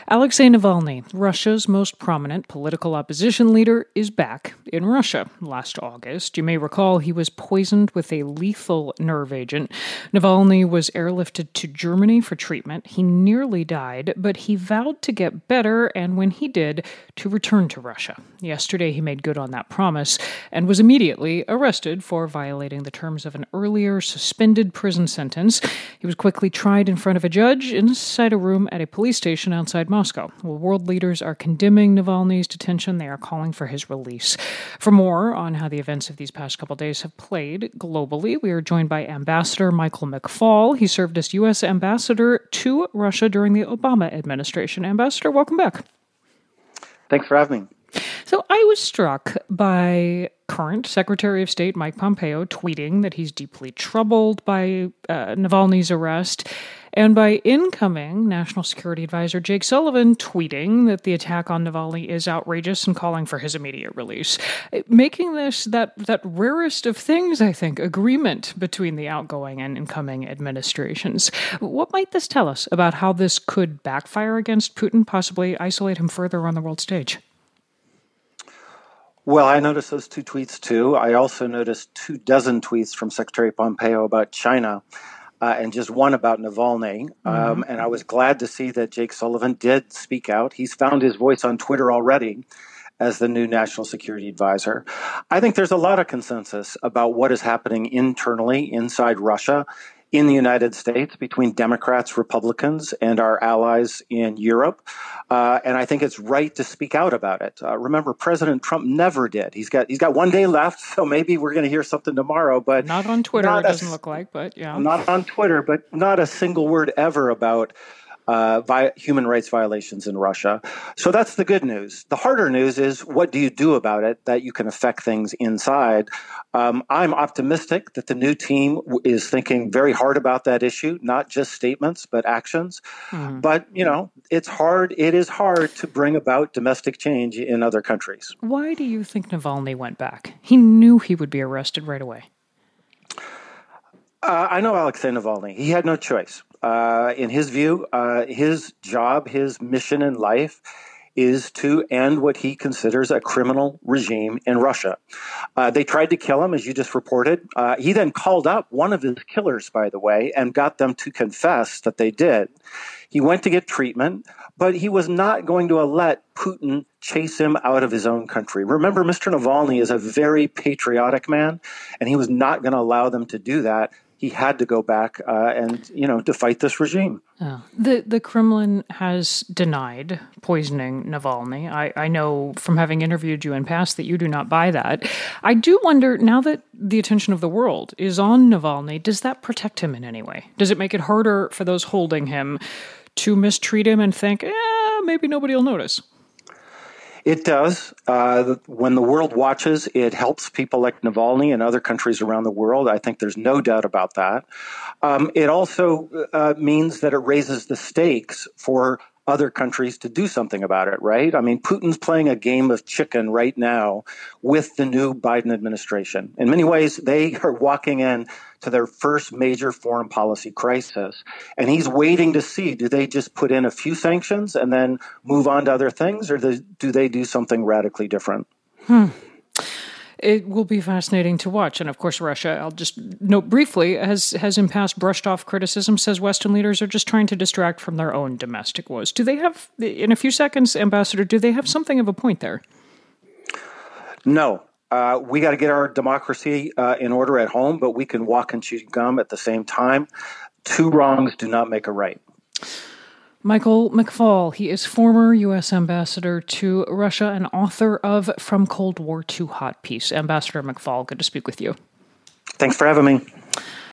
Alexei Navalny, Russia's most prominent political opposition leader, is back in Russia. Last August, you may recall he was poisoned with a lethal nerve agent. Navalny was airlifted to Germany for treatment. He nearly died, but he vowed to get better, and when he did, to return to Russia. Yesterday, he made good on that promise and was immediately arrested for violating the terms of an earlier suspended prison sentence. He was quickly tried in front of a judge inside a room at a police station outside Moscow. Well, world leaders are condemning Navalny's detention. They are calling for his release. For more on how the events of these past couple days have played globally, we are joined by Ambassador Michael McFaul. He served as U.S. Ambassador to Russia during the Obama administration. Ambassador, welcome back. Thanks for having me. So I was struck by current Secretary of State Mike Pompeo tweeting that he's deeply troubled by Navalny's arrest, and by incoming National Security Advisor Jake Sullivan tweeting that the attack on Navalny is outrageous and calling for his immediate release, making this that rarest of things, I think, agreement between the outgoing and incoming administrations. What might this tell us about how this could backfire against Putin, possibly isolate him further on the world stage? Well, I noticed those two tweets too. I also noticed 24 tweets from Secretary Pompeo about China and just one about Navalny. And I was glad to see that Jake Sullivan did speak out. He's found his voice on Twitter already as the new National Security Advisor. I think there's a lot of consensus about what is happening internally inside Russia, in the United States, between Democrats, Republicans, and our allies in Europe. And I think it's right to speak out about it. Remember, President Trump never did. He's got 1 day left, so maybe we're going to hear something tomorrow. But not on Twitter, it doesn't look like, but yeah. Not on Twitter, but not a single word ever about human rights violations in Russia. So that's the good news. The harder news is, what do you do about it that you can affect things inside? I'm optimistic that the new team is thinking very hard about that issue, not just statements, but actions. But, it's hard. It is hard to bring about domestic change in other countries. Why do you think Navalny went back? He knew he would be arrested right away. I know Alexei Navalny. He had no choice. In his view, his job, his mission in life is to end what he considers a criminal regime in Russia. They tried to kill him, as you just reported. He then called up one of his killers, by the way, and got them to confess that they did. He went to get treatment, but he was not going to let Putin chase him out of his own country. Remember, Mr. Navalny is a very patriotic man, and he was not going to allow them to do that. He had to go back and to fight this regime. Oh. The Kremlin has denied poisoning Navalny. I know from having interviewed you in past that you do not buy that. I do wonder, now that the attention of the world is on Navalny, does that protect him in any way? Does it make it harder for those holding him to mistreat him and think, maybe nobody will notice? It does. When the world watches, it helps people like Navalny and other countries around the world. I think there's no doubt about that. It also means that it raises the stakes for other countries to do something about it, right? I mean, Putin's playing a game of chicken right now with the new Biden administration. In many ways, they are walking in to their first major foreign policy crisis. And he's waiting to see, do they just put in a few sanctions and then move on to other things, or do they do something radically different? It will be fascinating to watch. And of course, Russia, I'll just note briefly, has in past brushed off criticism, says Western leaders are just trying to distract from their own domestic woes. Do they have, in a few seconds, Ambassador, do they have something of a point there? No. We got to get our democracy in order at home, but we can walk and chew gum at the same time. Two wrongs do not make a right. Michael McFaul, he is former U.S. Ambassador to Russia and author of From Cold War to Hot Peace. Ambassador McFaul, good to speak with you. Thanks for having me.